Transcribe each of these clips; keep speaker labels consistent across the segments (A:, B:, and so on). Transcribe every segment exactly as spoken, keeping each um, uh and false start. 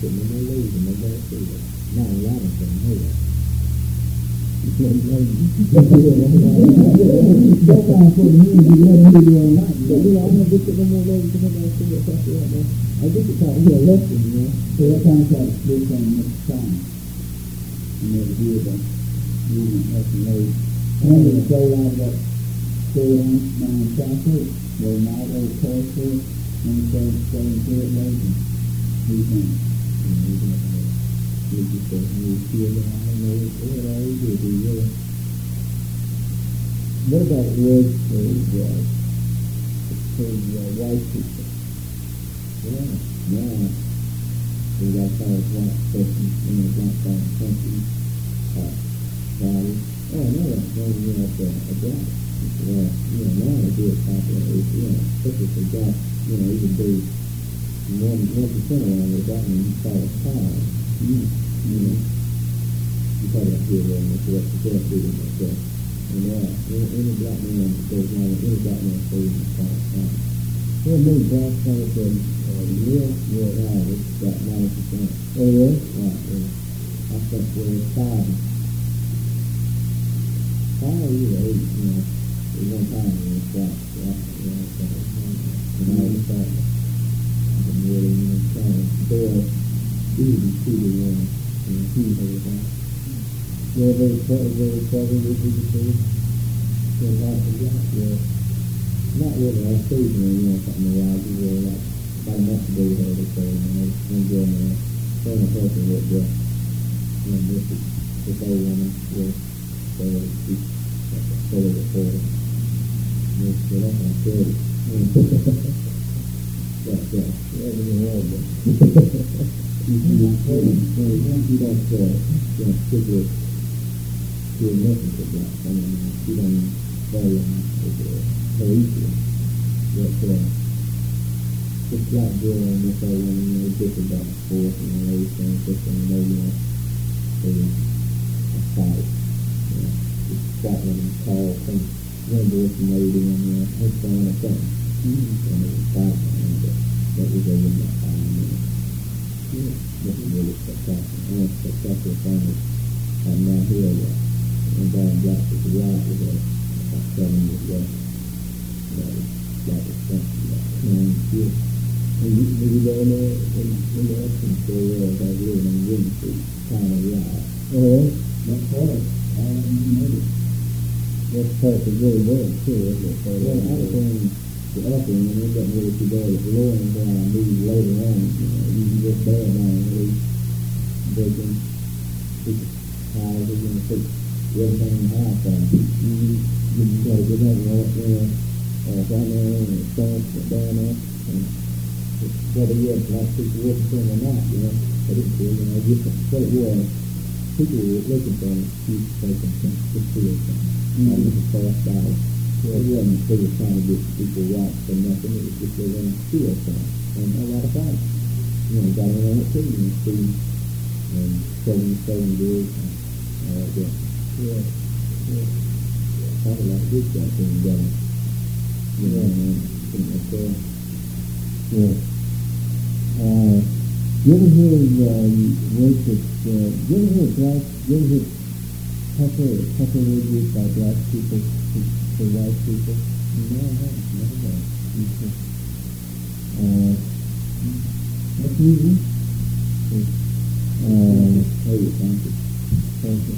A: thì nó mới lưu thì nó mới thì nó lá là còn hay là lên lên cái cái con như gì lên đi rồi đó để đi ăn nó biết cái nó lên cái nó lên cái nó sẽ là đó I think it's all here left in there so that kind of like based on the time you know the view of the movement has to know and so like that so down traffic where not old closer and so so into it later these things you just say you feel that I know what I do do you what about words for uh, for uh, white people yeah yeah so that's how it's black person in a black country uh body oh no that's no you know a, a black well you know now I do it popular you know especially for black you know you can do one one percent around with that and you call it power mm. You know, you probably don't hear very much of what the death reading like that. And yeah, any, any black man that goes around with any black man stays in the car. Well, no black kind of said, uh, real, real high, it's about ninety percent. Oh, yeah? Right, yeah. I think we're five. Five or either eight, you know. There's one time when it's black, right? Yeah, so, and I was thought, I've been really, you know, trying to bear easy to the one. And he everything. Yeah, very very trouble with the thing. So lots of that, yeah. Not really I stayed there, you know, something around you were like about a month ago they had a thing and I was enjoying that. Trying to help her with that. And this is this old woman, yeah. So she's like a solar reporter. Yeah, so that's how I said it. Yeah, yeah. Yeah, it was horrible. You don't uh, you don't stick with to a message of that. I mean, you don't follow with the police. But uh, this black girl and this old woman, you know, different back and forth and everything, different and over there. So a fight. You know, this black woman called some young boy from lady and uh, her son or something. Mm-hmm. And it was fighting, and uh, that was over about five minutes. Yeah, this is really spectacular. One spectacular thing is I'm now here yet. And down black with the right with a about seven years ago. That was that was something like that. And yeah. And you did you go in there in, in the action for uh I was living on Wooden Street, kind of right. Oh, that's hard. I didn't know it. That's part of really well too, isn't it? Well, I think the upper end, it doesn't really too bad. If the lower end down, maybe later on, you know, you can get bad on at least. They can pick houses and pick everything in the house on. You can try to get that right there, uh, down there, and start down there, and whether you have like people working for them or not, you know, I didn't feel, you know, just what it was. People were looking for a huge place and just feel something. Not even fast out. Well, it wasn't they were trying to get people right for nothing, it was just they wanted to feel something. And a lot of fights. You know, got around it too, you know, see, and selling, selling goods, and all like that. Yeah, yeah. Kind of like this guy thing done. You know, and something like that. Yeah. Uh, you ever hear of, uh, words that, uh, you ever hear of black, you ever hear pepper, pepper word used by black people for white people? No, I haven't. Never have. Uh, that's easy. Uh, oh, you found it. Thank you.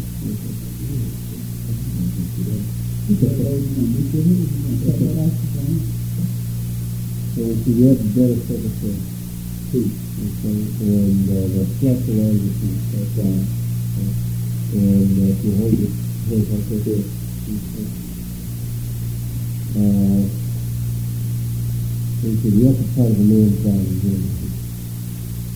A: So if you have better purpose for peace, and uh, the flesh around you can start down, and uh, if you hold it, hold it like this, uh, so the upper part of the lower body is